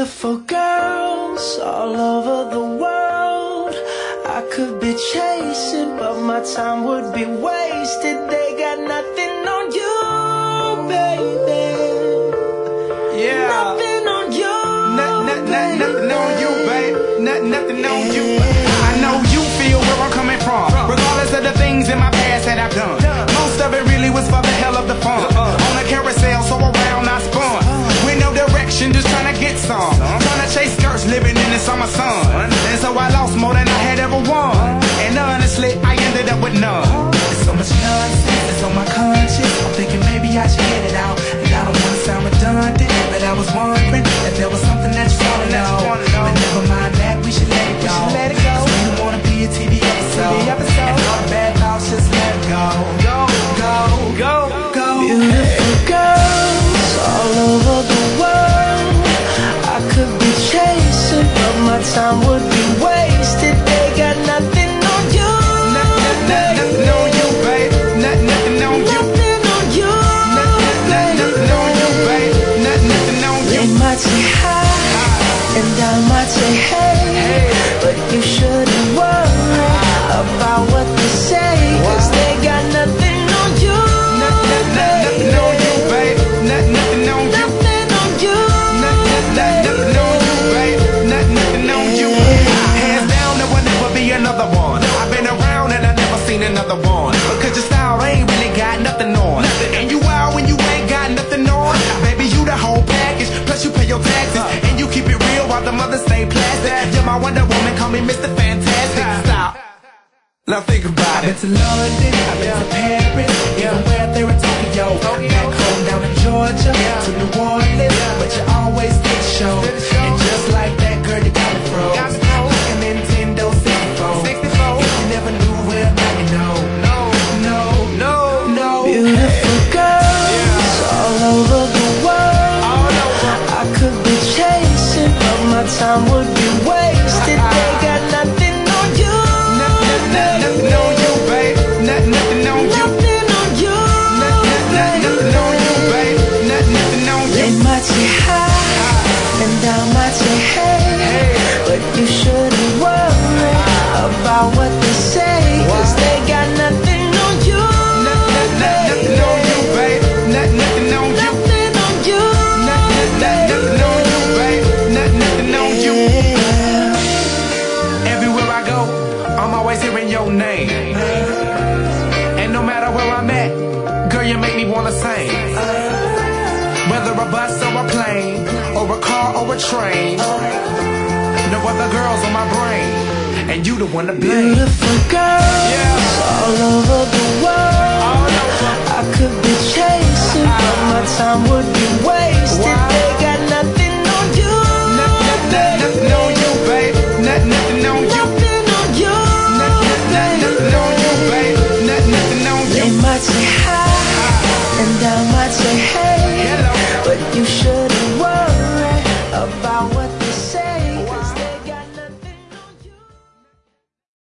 Beautiful girls all over the world. I could be chasing, but my time would be wasted. They got nothing on you, baby. Yeah. Nothing on you, Nothing on you, babe. Nothing on you. I know you feel where I'm coming from, regardless of the things in my past that I've done. Most of it really was for the hell of the fun. On a carousel, so around I spun. With no direction, just trying to get some. Trying to chase skirts, living in the summer sun. And so I lost more than I had ever won. And honestly, I ended up with none. There's so much nonsense that's on my conscience. I'm thinking maybe I should get it out. And I don't want to sound redundant, but I was wondering if there was something that you wanna know. But never mind that, we should let it go. Cause we don't wanna be a TV episode. And all the bad thoughts, just let it go. Go. beautiful girls all over the world. I could be chasing, but my time would be wasted. They got nothing on you, Nothing on you, babe. Nothing on you. nothing on you, Nothing on you, babe. Nothing on you. They might say hi, and I might say hey, but you shouldn't worry about what they say, cause they got nothing on you, Nothing on you, babe. Nothing on you. nothing on you, Nothing on you, babe. Nothing on you. Hands down, there will never be another one. I've been around and I never seen another one. Because your style ain't really got nothing on. And you out when you ain't got nothing on. Baby, you the whole package. Plus you pay your taxes. And you keep it real while the mothers stay plastic. You're my Wonder Woman, call me Mr. Fantastic. Stop. Now think about it. I've been to London, I've been to Paris, even where there in Tokyo. Back home down in Georgia, to New Orleans, but you always did show. And just like that, girl, you got me froze. Like a Nintendo 64. If you never knew, well, now you know. No. beautiful girls all over the world. I could be chasing, but my time would be wasted. They got nothing on you, Nothing on you, babe. Nothing on you. nothing on you, Nothing on you, babe. Nothing on They you. might say hi, and I might say hey, but you shouldn't worry about what they say, cause they got nothing on you, Nothing on you, babe. Nothing on you. nothing on you, Nothing on you, babe. Nothing on you. Everywhere I go, I'm always hearing your name. And no matter where I'm at, girl, you make me wanna sing. Whether a bus or a plane, or a car or a train, no other girls on my brain, and you the one to blame. beautiful girls all over the world. I could be chasing, but my time would be wasted. They got nothing on you, Nothing on you, babe. Nothing on you. nothing on you, Nothing on you, babe. Nothing on They you. might say hi, and I might say hey, Hello. but you shouldn't worry about